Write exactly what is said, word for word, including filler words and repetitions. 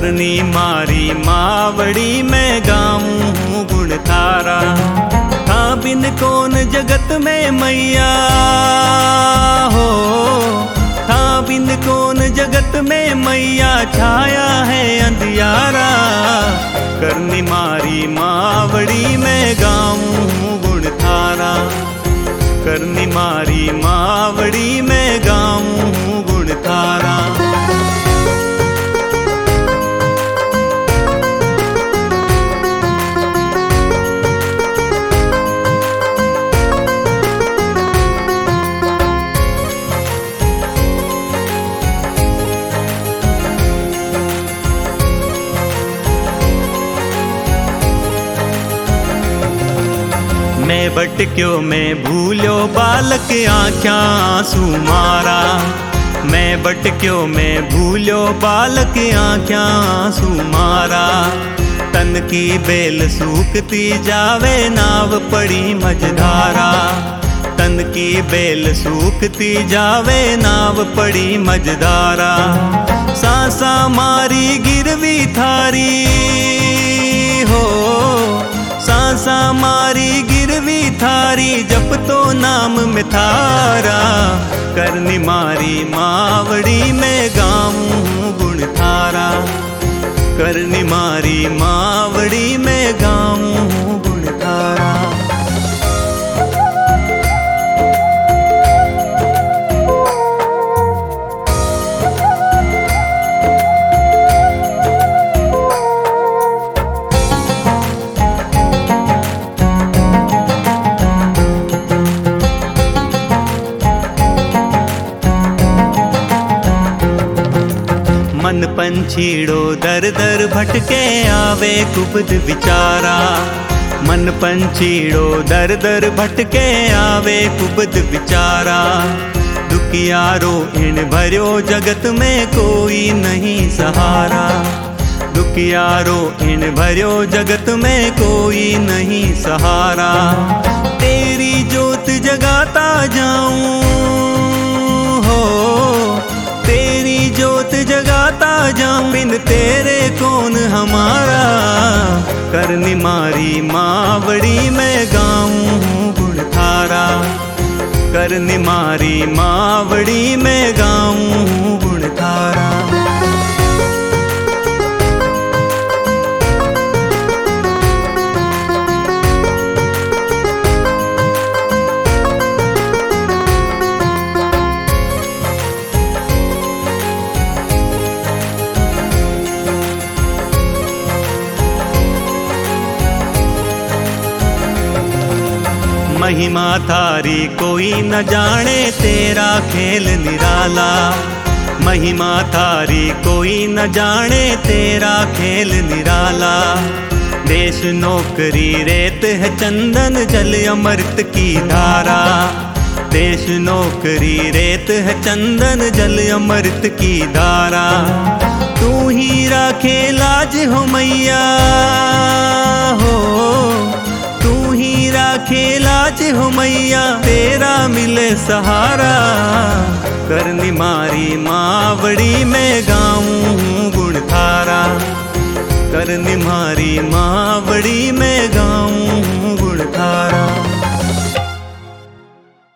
करनी मारी मावड़ी मैं गाऊं गुण थारा। था बिन कौन जगत में मैया हो, था बिन कौन जगत में मैया, छाया है अंधियारा। करनी मारी मावड़ी मैं गाऊं गुण थारा। करनी मारी मावड़ी मैं गाऊं गुण थारा। मैं भटक्यो मैं भूल्यो बालक आँख्या आंसू मारा। मैं भटक्यो मैं भूल्यो बालक आँख्या आंसू मारा। तन की बेल सूखती जावे नाव पड़ी मझधारा। तन की बेल सूखती जावे नाव पड़ी मझधारा। सांसा मारी गिरवी थारी हो, सांसा मारी गिरवी थारी, जप तो नाम में थारा। करनी मारी मावड़ी मैं गाऊं गुण थारा। करनी मारी मावड़ी मैं गाऊं गुण थारा। मन पंछीड़ो दर दर भटके आवे कुबद विचारा। मन पंछीड़ो दर दर भटके आवे कुबद विचारा। दुखियारो इन भर्यो जगत में कोई नहीं सहारा। दुखियारो इन भर्यो जगत में कोई नहीं सहारा। तेरी जोत जगाता जाऊं हो, तेरी जोत जगाता जाऊं, बिन तेरे कौन हमारा। करनी मारी मावड़ी मैं गाऊं गुण थारा। करनी मारी मावड़ी मैं गाऊं गुण थारा। महिमा थारी कोई न जाने तेरा खेल निराला। महिमा थारी कोई न जाने तेरा खेल निराला। देश नौकरी रेत है चंदन जल अमृत की धारा। देश नौकरी रेत है चंदन जल अमृत की धारा। तू ही राखे लाज हो मैया हो, तू ही राखे लाज हो मैया, तेरा मिले सहारा। करनी मारी मावड़ी मैं गाऊं गुण थारा। करनी मारी मावड़ी मैं गाऊं गुण थारा।